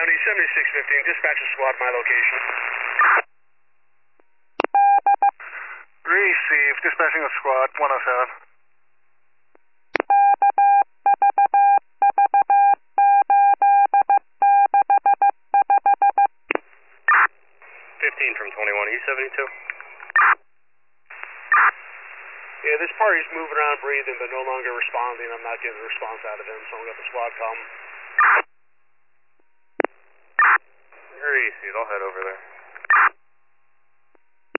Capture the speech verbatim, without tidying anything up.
County, seventy-six fifteen, dispatch a squad, my location. Receive, dispatching a squad, one oh seven. fifteen from twenty-one, E seventy-two. Yeah, this party's moving around, breathing, but no longer responding. I'm not getting a response out of him, so I'm going to have the squad come. Receive, I'll head over there.